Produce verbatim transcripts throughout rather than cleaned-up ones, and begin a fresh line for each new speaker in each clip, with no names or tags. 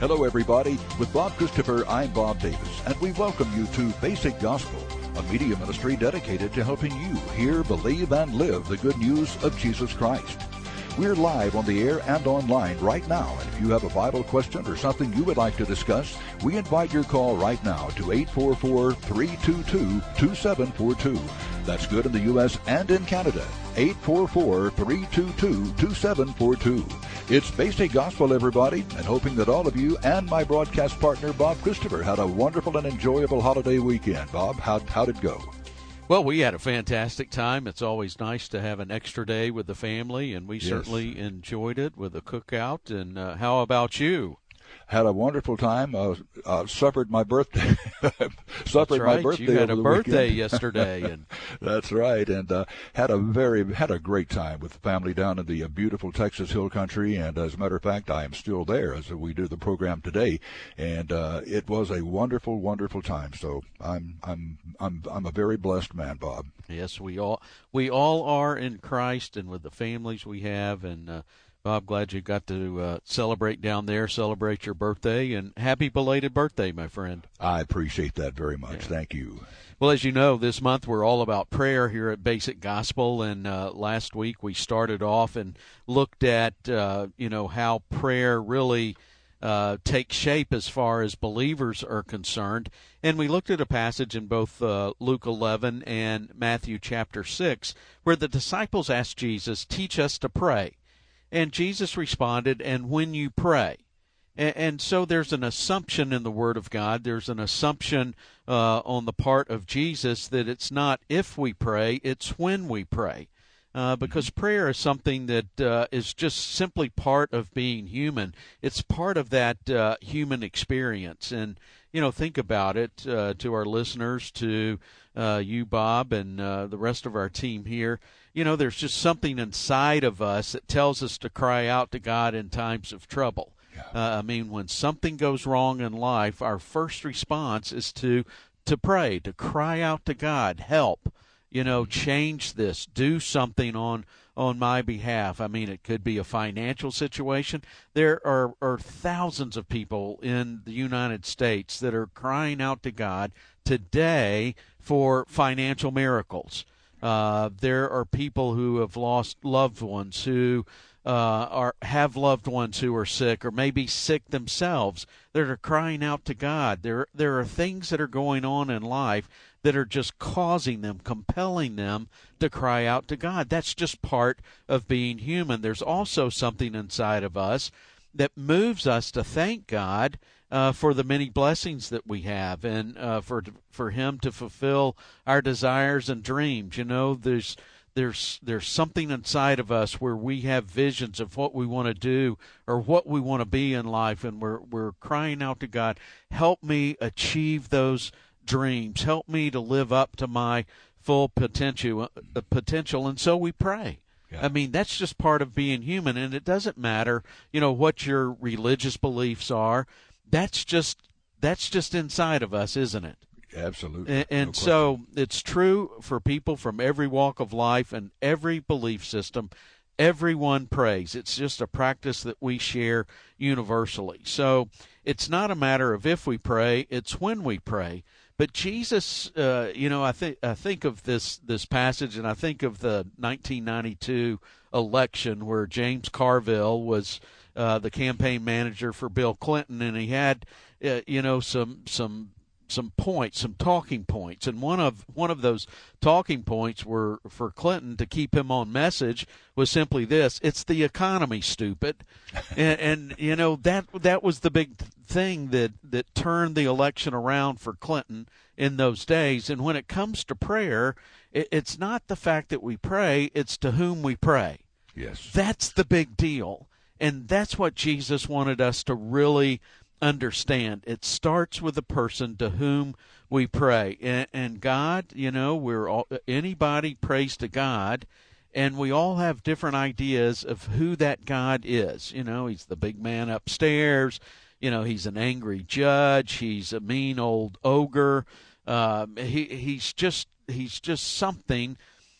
Hello, everybody. With Bob Christopher, I'm Bob Davis, and we welcome you to Basic Gospel, a media ministry dedicated to helping you hear, believe, and live the good news of Jesus Christ. We're live on the air and online right now, and if you have a Bible question or something you would like to discuss, we invite your call right now to eight four four, three two two, two seven four two. That's good in the U S and in Canada. eight four four, three two two, two seven four two. It's Basic Gospel, everybody, and hoping that all of you and my broadcast partner, Bob Christopher, had a wonderful and enjoyable holiday weekend. Bob, how, how'd it go?
Well, we had a fantastic time. It's always nice to have an extra day with the family, and we yes. certainly enjoyed it with a cookout. And uh, how about you?
Had a wonderful time. Uh, uh, suffered my birthday. suffered
That's right.
my birthday.
You had
over
a
the
birthday
weekend.
yesterday, and
that's right. And uh, had a very had a great time with the family down in the uh, beautiful Texas Hill Country. And as a matter of fact, I am still there as we do the program today. And uh, it was a wonderful, wonderful time. So I'm I'm I'm I'm a very blessed man, Bob.
Yes, we all we all are in Christ, and with the families we have, and. Uh, Bob, glad you got to uh, celebrate down there, celebrate your birthday, and happy belated birthday, my friend.
I appreciate that very much. Yeah. Thank you.
Well, as you know, this month we're all about prayer here at Basic Gospel, and uh, last week we started off and looked at, uh, you know, how prayer really uh, takes shape as far as believers are concerned. And we looked at a passage in both uh, Luke eleven and Matthew chapter six where the disciples asked Jesus, teach us to pray. And Jesus responded, and when you pray. And, and so there's an assumption in the Word of God. There's an assumption uh, on the part of Jesus that it's not if we pray, it's when we pray. Uh, because prayer is something that uh, is just simply part of being human. It's part of that uh, human experience. And, you know, think about it uh, to our listeners, to uh, you, Bob, and uh, the rest of our team here. You know, there's just something inside of us that tells us to cry out to God in times of trouble. Yeah. Uh, I mean, when something goes wrong in life, our first response is to to pray, to cry out to God, help, you know, change this, do something on on my behalf. I mean, it could be a financial situation. There are, are thousands of people in the United States that are crying out to God today for financial miracles. Uh, there are people who have lost loved ones, who uh, are have loved ones who are sick or maybe sick themselves, that are crying out to God. There, there are things that are going on in life that are just causing them, compelling them to cry out to God. That's just part of being human. There's also something inside of us that moves us to thank God Uh, for the many blessings that we have, and uh, for for Him to fulfill our desires and dreams. You know, there's there's there's something inside of us where we have visions of what we want to do or what we want to be in life, and we're we're crying out to God, help me achieve those dreams, help me to live up to my full potential. Uh, potential, and so we pray. Yeah. I mean, that's just part of being human, and it doesn't matter, you know, what your religious beliefs are. That's just that's just inside of us, isn't it?
Absolutely.
And, and no so it's true for people from every walk of life and every belief system. Everyone prays. It's just a practice that we share universally. So it's not a matter of if we pray, it's when we pray. But Jesus, uh, you know, I think I think of this this passage, and I think of the nineteen ninety-two election where James Carville was Uh, the campaign manager for Bill Clinton, and he had, uh, you know, some some some points, some talking points, and one of one of those talking points were for Clinton to keep him on message was simply this: "It's the economy, stupid," and, and you know that that was the big thing that that turned the election around for Clinton in those days. And when it comes to prayer, it, it's not the fact that we pray; it's to whom we pray.
Yes,
that's the big deal. And that's what Jesus wanted us to really understand. It starts with the person to whom we pray. And, and God, you know, we're all, anybody prays to God, and we all have different ideas of who that God is. You know, He's the big man upstairs. You know, He's an angry judge. He's a mean old ogre. Um, he he's just he's just something,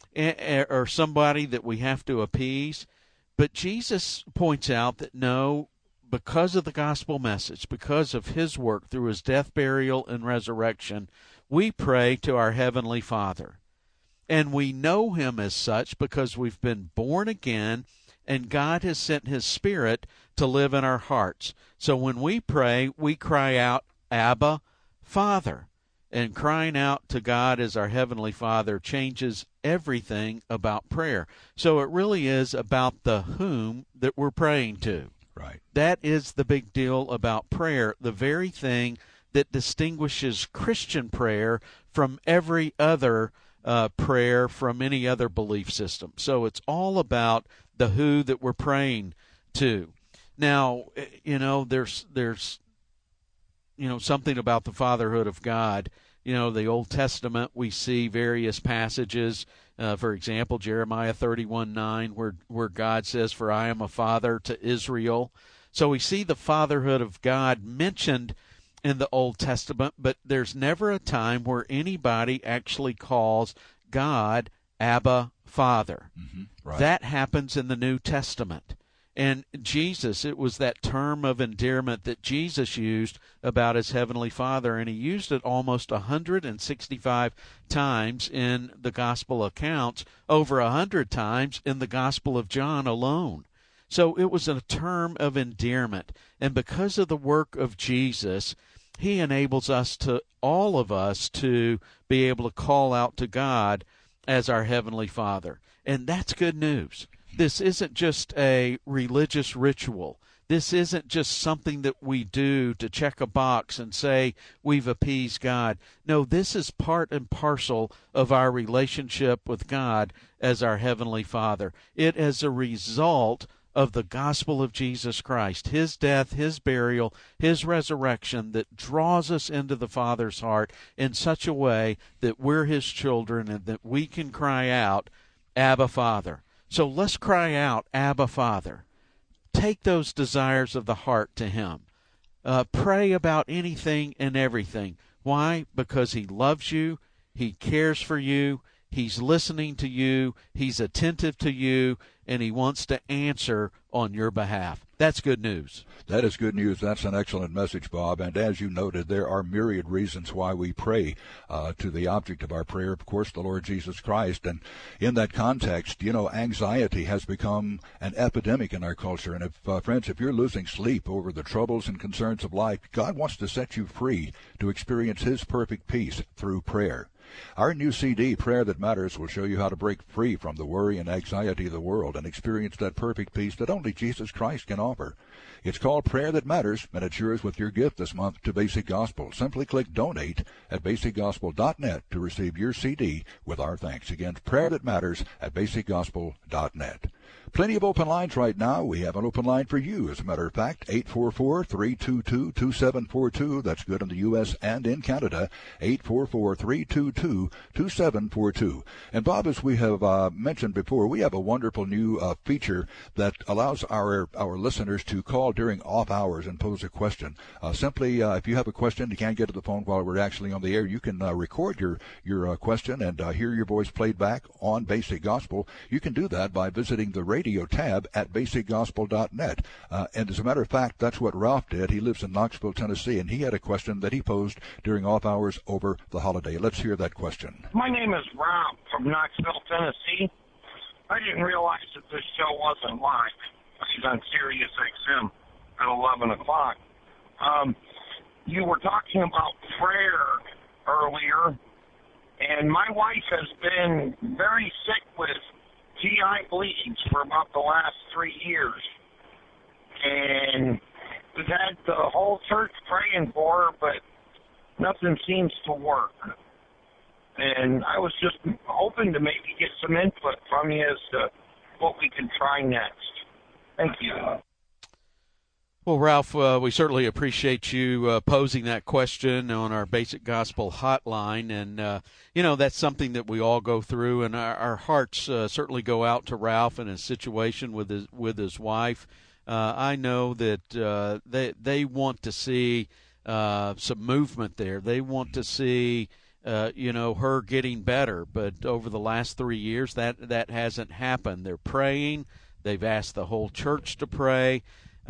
or somebody that we have to appease. But Jesus points out that no, because of the gospel message, because of his work through his death, burial, and resurrection, we pray to our Heavenly Father. And we know him as such because we've been born again, and God has sent his Spirit to live in our hearts. So when we pray, we cry out, Abba, Father. And crying out to God as our Heavenly Father changes everything about prayer. So it really is about the whom that we're praying to.
Right.
That is the big deal about prayer, the very thing that distinguishes Christian prayer from every other uh, prayer from any other belief system. So it's all about the who that we're praying to. Now, you know, there's there's you know something about the fatherhood of God. You know, the Old Testament, we see various passages. Uh, for example, Jeremiah thirty-one nine, where where God says, "For I am a father to Israel." So we see the fatherhood of God mentioned in the Old Testament, but there's never a time where anybody actually calls God Abba, Father.
Mm-hmm. Right.
That happens in the New Testament. And Jesus, it was that term of endearment that Jesus used about his Heavenly Father, and he used it almost one hundred sixty-five times in the Gospel accounts, over one hundred times in the Gospel of John alone. So it was a term of endearment. And because of the work of Jesus, he enables us to, all of us, to be able to call out to God as our Heavenly Father. And that's good news. This isn't just a religious ritual. This isn't just something that we do to check a box and say we've appeased God. No, this is part and parcel of our relationship with God as our Heavenly Father. It is a result of the gospel of Jesus Christ, his death, his burial, his resurrection, that draws us into the Father's heart in such a way that we're his children and that we can cry out, Abba, Father. So let's cry out, Abba, Father. Take those desires of the heart to him. Uh, pray about anything and everything. Why? Because he loves you. He cares for you. He's listening to you. He's attentive to you. And he wants to answer on your behalf. That's good news.
That is good news. That's an excellent message, Bob. And as you noted, there are myriad reasons why we pray uh, to the object of our prayer, of course, the Lord Jesus Christ. And in that context, you know, anxiety has become an epidemic in our culture. And if, uh, friends, if you're losing sleep over the troubles and concerns of life, God wants to set you free to experience his perfect peace through prayer. Our new C D, Prayer That Matters, will show you how to break free from the worry and anxiety of the world and experience that perfect peace that only Jesus Christ can offer. It's called Prayer That Matters, and it's yours with your gift this month to Basic Gospel. Simply click Donate at basic gospel dot net to receive your C D with our thanks. Again, Prayer That Matters at basic gospel dot net. Plenty of open lines right now. We have an open line for you, as a matter of fact, eight four four, three two two, two seven four two. That's good in the U S and in Canada, eight four four, three two two, two seven four two. And, Bob, as we have uh, mentioned before, we have a wonderful new uh, feature that allows our our listeners to call during off hours and pose a question. Uh, simply, uh, if you have a question, you can't get to the phone while we're actually on the air, you can uh, record your, your uh, question and uh, hear your voice played back on Basic Gospel. You can do that by visiting the radio tab at basic gospel dot net. Uh, and as a matter of fact, that's what Ralph did. He lives in Knoxville, Tennessee, and he had a question that he posed during off hours over the holiday. Let's hear that question.
My name is Ralph from Knoxville, Tennessee. I didn't realize that this show wasn't live. It's on Sirius X M at eleven o'clock. Um, you were talking about prayer earlier, and my wife has been very sick with G I bleeds for about the last three years. And we've had the whole church praying for her, but nothing seems to work. And I was just hoping to maybe get some input from you as to what we can try next. Thank you.
Well, Ralph, uh, we certainly appreciate you uh, posing that question on our Basic Gospel hotline. And, uh, you know, that's something that we all go through, and our, our hearts uh, certainly go out to Ralph and his situation with his, with his wife. Uh, I know that uh, they, they want to see uh, some movement there. They want to see, uh, you know, her getting better. But over the last three years, that, that hasn't happened. They're praying. They've asked the whole church to pray.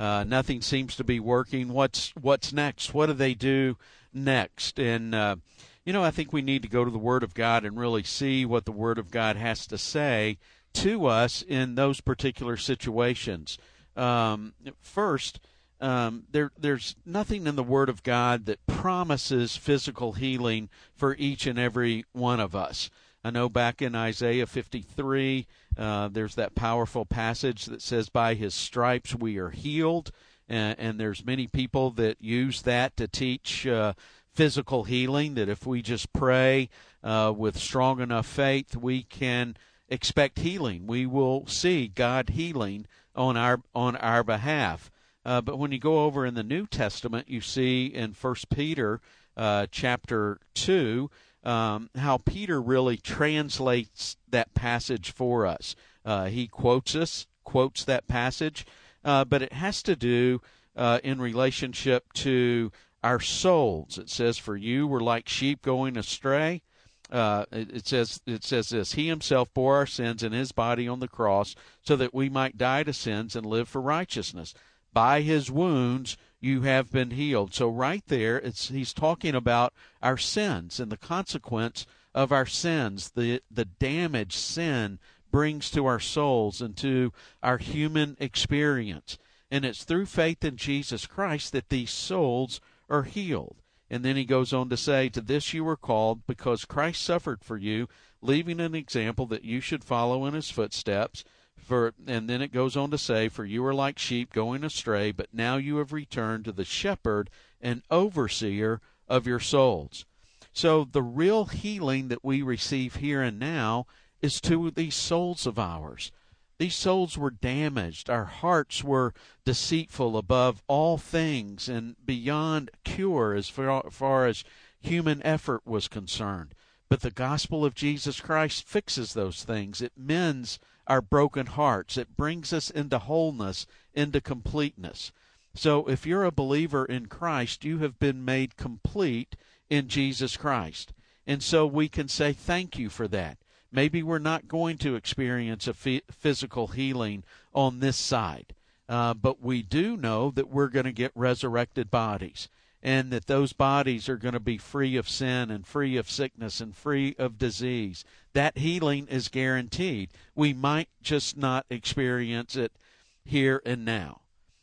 Uh, nothing seems to be working. What's what's next? What do they do next? And, uh, you know, I think we need to go to the Word of God and really see what the Word of God has to say to us in those particular situations. Um, first, um, there there's nothing in the Word of God that promises physical healing for each and every one of us. I know back in Isaiah fifty-three, uh, there's that powerful passage that says, by his stripes we are healed, and, and there's many people that use that to teach uh, physical healing, that if we just pray uh, with strong enough faith, we can expect healing. We will see God healing on our on our behalf. Uh, but when you go over in the New Testament, you see in First Peter uh, chapter two, Um, how Peter really translates that passage for us. Uh, he quotes us, quotes that passage, uh, but it has to do uh, in relationship to our souls. It says, "For you were like sheep going astray." Uh, it, it says it says this: He himself bore our sins in his body on the cross, so that we might die to sins and live for righteousness. By his wounds you have been healed. So right there, it's he's talking about our sins and the consequence of our sins, the the damage sin brings to our souls and to our human experience. And it's through faith in Jesus Christ that these souls are healed. And then he goes on to say, to this you were called, because Christ suffered for you, leaving an example that you should follow in his footsteps. For, and then it goes on to say, for you are like sheep going astray, but now you have returned to the shepherd and overseer of your souls. So the real healing that we receive here and now is to these souls of ours. These souls were damaged. Our hearts were deceitful above all things and beyond cure as far, far as human effort was concerned. But the gospel of Jesus Christ fixes those things. It mends our broken hearts. It brings us into wholeness, into completeness. So if you're a believer in Christ, you have been made complete in Jesus Christ. And so we can say thank you for that. Maybe we're not going to experience a f- physical healing on this side, uh, but we do know that we're going to get resurrected bodies, and that those bodies are going to be free of sin and free of sickness and free of disease. That healing is guaranteed. We might just not experience it here and now.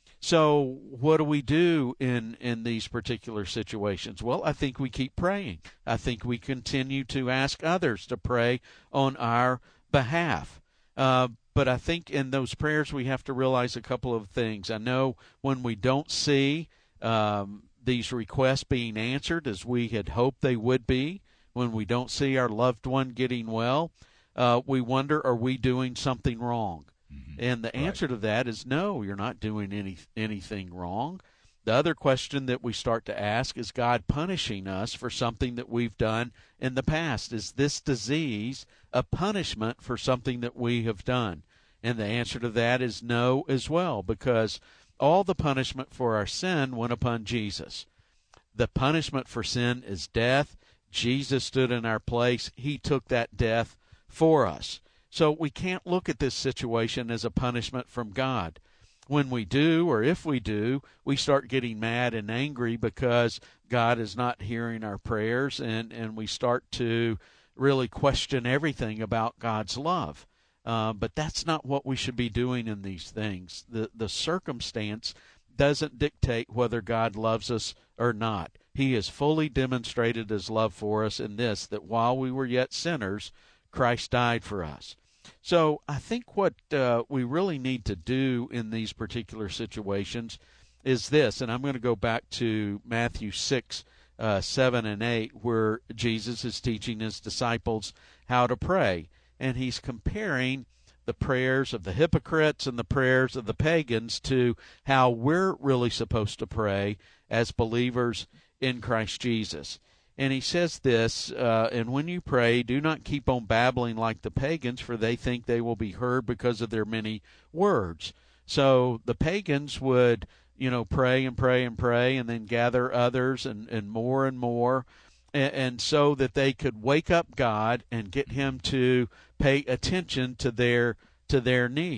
So what do we do in, in these particular situations? Well, I think we keep praying. I think we continue to ask others to pray on our behalf. Uh, but I think in those prayers we have to realize a couple of things. I know when we don't see um, these requests being answered as we had hoped they would be, when we don't see our loved one getting well, uh, we wonder, are we doing something wrong? Mm-hmm. And the answer right. to that is no, you're not doing any anything wrong. The other question that we start to ask, is God punishing us for something that we've done in the past? Is this disease a punishment for something that we have done? And the answer to that is no as well, because all the punishment for our sin went upon Jesus. The punishment for sin is death. Jesus stood in our place. He took that death for us. So we can't look at this situation as a punishment from God. When we do, or if we do, we start getting mad and angry because God is not hearing our prayers, and, and we start to really question everything about God's love. Uh, but that's not what we should be doing in these things. The, the circumstance doesn't dictate whether God loves us or not. He has fully demonstrated his love for us in this, that while we were yet sinners, Christ died for us. So I think what uh, we really need to do in these particular situations is this, and I'm going to go back to Matthew six, uh, seven, and eight, where Jesus is teaching his disciples how to pray, and he's comparing the prayers of the hypocrites and the prayers of the pagans to how we're really supposed to pray as believers in Christ Jesus. And he says this, uh, and when you pray, do not keep on babbling like the pagans, for they think they will be heard because of their many words. So the pagans would, you know, pray and pray and pray and then gather others and, and more and more, and, and so that they could wake up God and get him to pay attention to their to their needs.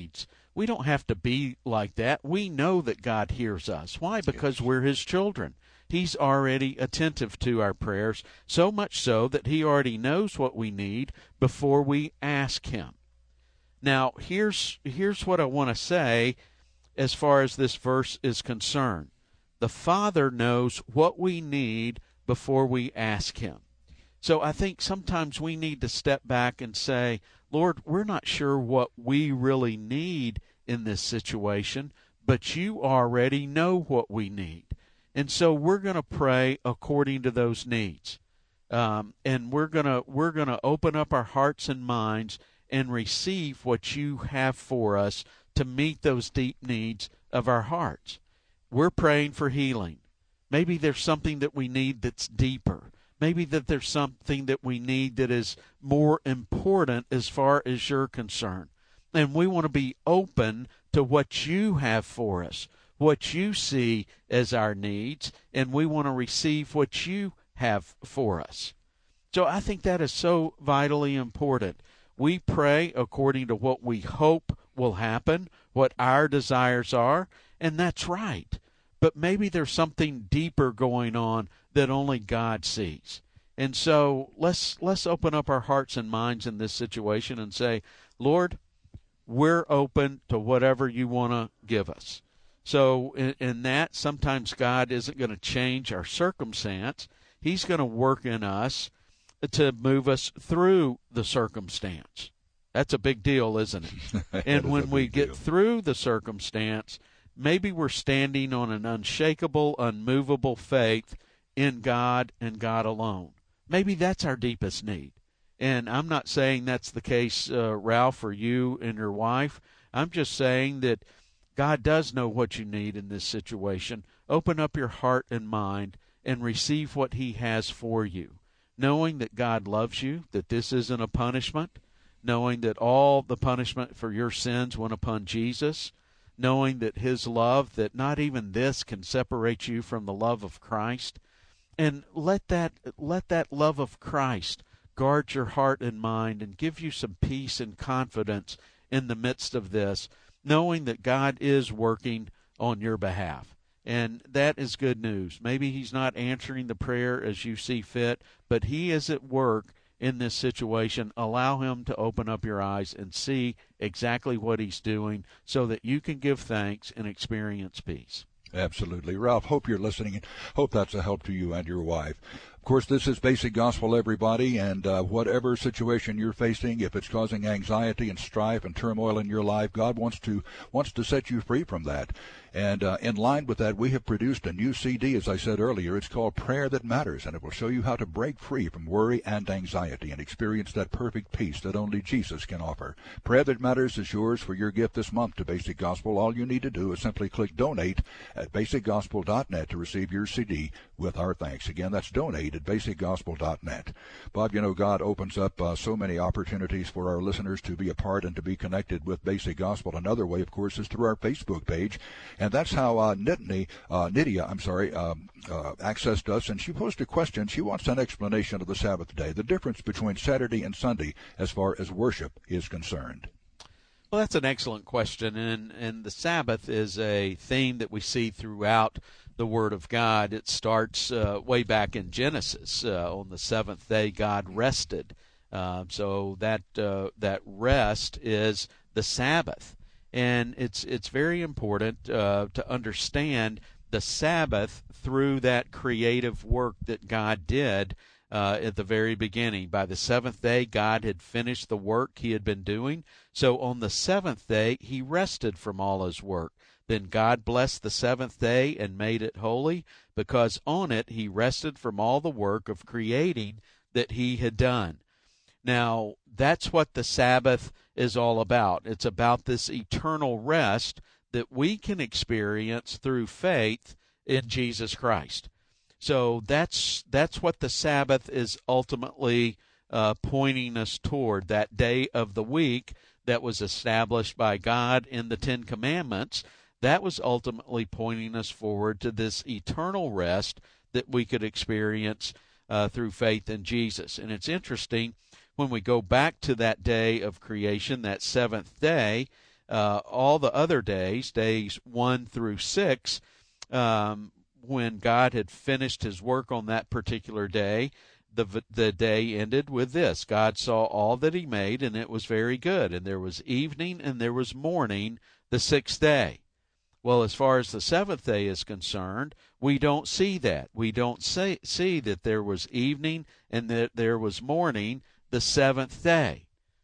We don't have to be like that. We know that God hears us. Why? Because
Yes.
we're his children. He's already attentive to our prayers, so much so that he already knows what we need before we ask him. Now, here's here's what I want to say as far as this verse is concerned. The Father knows what we need before we ask him. So I think sometimes we need to step back and say, Lord, we're not sure what we really need in this situation, but you already know what we need. And so we're going to pray according to those needs. Um, and we're going to we're going to open up our hearts and minds and receive what you have for us to meet those deep needs of our hearts. We're praying for healing. Maybe there's something that we need that's deeper. Maybe that there's something that we need that is more important as far as you're concerned. And we want to be open to what you have for us, what you see as our needs, and we want to receive what you have for us. So I think that is so vitally important. We pray according to what we hope will happen, what our desires are, and that's right. But maybe there's something deeper going on that only God sees. And so let's let's open up our hearts and minds in this situation and say, Lord, we're open to whatever you want to give us. So in, in that, sometimes God isn't going to change our circumstance. He's going to work in us to move us through the circumstance. That's a big deal, isn't it? And when we get
deal.
through the circumstance, maybe we're standing on an unshakable, unmovable faith in God and God alone. Maybe that's our deepest need. And I'm not saying that's the case, uh, Ralph, for you and your wife. I'm just saying that God does know what you need in this situation. Open up your heart and mind and receive what he has for you, knowing that God loves you, that this isn't a punishment, knowing that all the punishment for your sins went upon Jesus, knowing that his love, that not even this can separate you from the love of Christ. And let that let that love of Christ guard your heart and mind and give you some peace and confidence in the midst of this, knowing that God is working on your behalf. And that is good news. Maybe he's not answering the prayer as you see fit, but he is at work in this situation. Allow him to open up your eyes and see exactly what he's doing so that you can give thanks and experience peace.
Absolutely. Ralph, hope you're listening and hope that's a help to you and your wife. Of course, this is Basic Gospel, everybody, and uh, whatever situation you're facing, if it's causing anxiety and strife and turmoil in your life, God wants to wants to set you free from that. And uh, in line with that, we have produced a new C D, as I said earlier. It's called Prayer That Matters, and it will show you how to break free from worry and anxiety and experience that perfect peace that only Jesus can offer. Prayer That Matters is yours for your gift this month to Basic Gospel. All you need to do is simply click Donate at basic gospel dot net to receive your C D with our thanks. Again, that's Donate at basic gospel dot net. Bob, you know, God opens up uh, so many opportunities for our listeners to be a part and to be connected with Basic Gospel. Another way, of course, is through our Facebook page. And that's how uh, Nitney, uh, Nydia, I'm sorry, um, uh, accessed us. And she posed a question. She wants an explanation of the Sabbath day, the difference between Saturday and Sunday as far as worship is concerned.
Well, that's an excellent question. And, and the Sabbath is a theme that we see throughout the Word of God. It starts uh, way back in Genesis. Uh, on the seventh day, God rested. Uh, so that uh, that rest is the Sabbath. And it's it's very important uh, to understand the Sabbath through that creative work that God did uh, at the very beginning. By the seventh day, God had finished the work he had been doing. So on the seventh day, he rested from all his work. Then God blessed the seventh day and made it holy, because on it he rested from all the work of creating that he had done. Now, that's what the Sabbath is all about. It's about this eternal rest that we can experience through faith in Jesus Christ. So that's that's what the Sabbath is ultimately uh, pointing us toward, that day of the week that was established by God in the Ten Commandments. That was ultimately pointing us forward to this eternal rest that we could experience uh, through faith in Jesus. And it's interesting, when we go back to that day of creation, that seventh day, uh, all the other days, days one through six, um, when God had finished his work on that particular day, the the day ended with this: God saw all that he made, and it was very good. And there was evening and there was morning the sixth day. Well, as far as the seventh day is concerned, we don't see that. We don't say, see that there was evening and that there was morning the seventh day.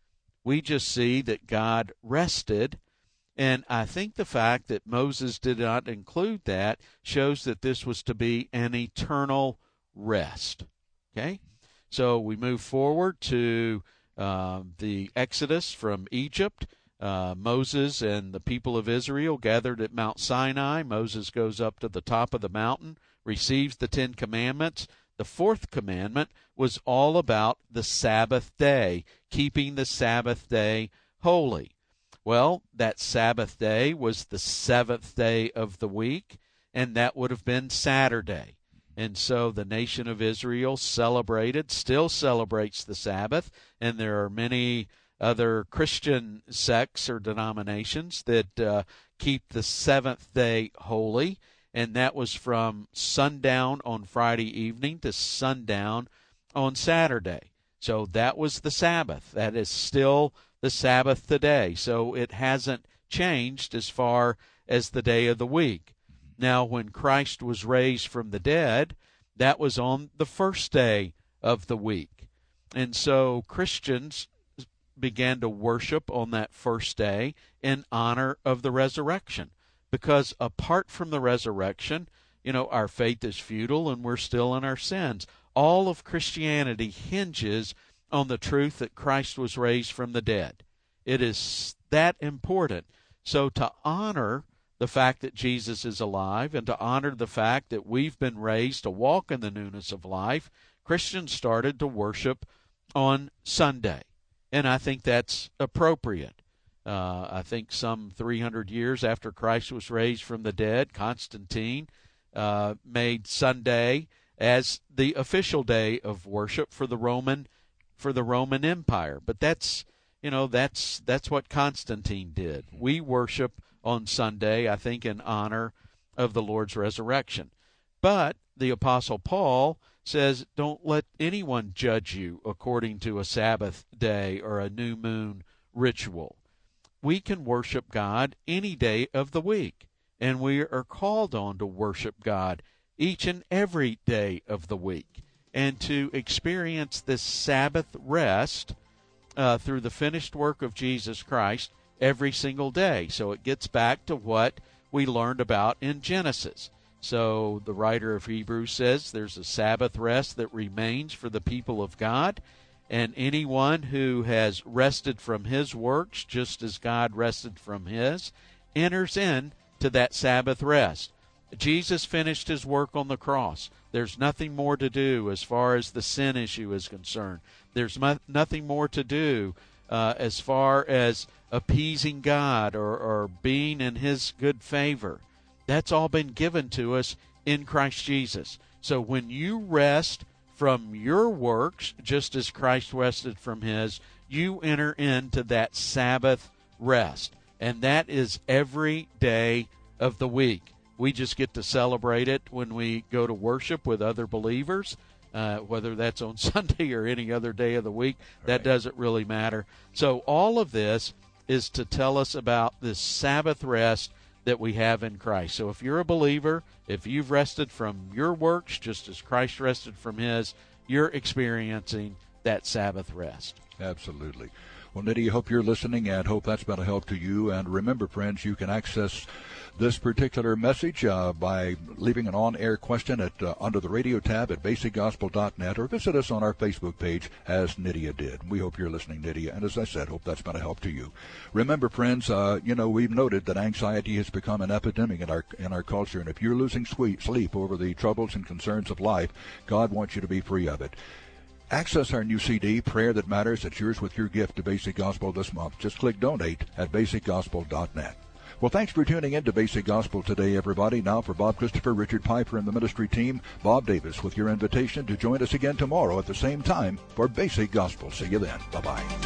We just see that God rested. And I think the fact that Moses did not include that shows that this was to be an eternal rest. Okay? So we move forward to um, the Exodus from Egypt. Uh, Moses and the people of Israel gathered at Mount Sinai. Moses goes up to the top of the mountain, receives the Ten Commandments. The fourth commandment was all about the Sabbath day, keeping the Sabbath day holy. Well, that Sabbath day was the seventh day of the week, and that would have been Saturday. And so the nation of Israel celebrated, still celebrates the Sabbath, and there are many other Christian sects or denominations that uh, keep the seventh day holy, and that was from sundown on Friday evening to sundown on Saturday. So that was the Sabbath. That is still the Sabbath today. So it hasn't changed as far as the day of the week. Now, when Christ was raised from the dead, that was on the first day of the week. And so Christians began to worship on that first day in honor of the resurrection. Because apart from the resurrection, you know, our faith is futile and we're still in our sins. All of Christianity hinges on the truth that Christ was raised from the dead. It is that important. So to honor the fact that Jesus is alive and to honor the fact that we've been raised to walk in the newness of life, Christians started to worship on Sunday. And I think that's appropriate. Uh, I think some three hundred years after Christ was raised from the dead, Constantine uh, made Sunday as the official day of worship for the Roman for the Roman Empire. But that's you know that's that's what Constantine did. We worship on Sunday, I think, in honor of the Lord's resurrection. But the Apostle Paul says, don't let anyone judge you according to a Sabbath day or a new moon ritual. We can worship God any day of the week, and we are called on to worship God each and every day of the week, and to experience this Sabbath rest uh, through the finished work of Jesus Christ every single day. So it gets back to what we learned about in Genesis. So the writer of Hebrews says there's a Sabbath rest that remains for the people of God, and anyone who has rested from his works, just as God rested from his, enters into that Sabbath rest. Jesus finished his work on the cross. There's nothing more to do as far as the sin issue is concerned. There's mo- nothing more to do uh, as far as appeasing God or, or being in his good favor. That's all been given to us in Christ Jesus. So when you rest from your works, just as Christ rested from his, you enter into that Sabbath rest. And that is every day of the week. We just get to celebrate it when we go to worship with other believers, uh, whether that's on Sunday or any other day of the week. That right. Doesn't really matter. So all of this is to tell us about this Sabbath rest that we have in Christ. So if you're a believer, if you've rested from your works, just as Christ rested from his, you're experiencing that Sabbath rest.
Absolutely. Well, Nydia, hope you're listening and hope that's been a help to you. And remember, friends, you can access this particular message uh, by leaving an on-air question at uh, under the radio tab at basic gospel dot net, or visit us on our Facebook page as Nydia did. We hope you're listening, Nydia, and as I said, hope that's been a help to you. Remember, friends, uh, you know, we've noted that anxiety has become an epidemic in our in our culture, and if you're losing sleep over the troubles and concerns of life, God wants you to be free of it. Access our new C D, Prayer That Matters. It's yours with your gift to Basic Gospel this month. Just click Donate at basic gospel dot net. Well, thanks for tuning in to Basic Gospel today, everybody. Now for Bob Christopher, Richard Piper, and the ministry team, Bob Davis with your invitation to join us again tomorrow at the same time for Basic Gospel. See you then. Bye-bye.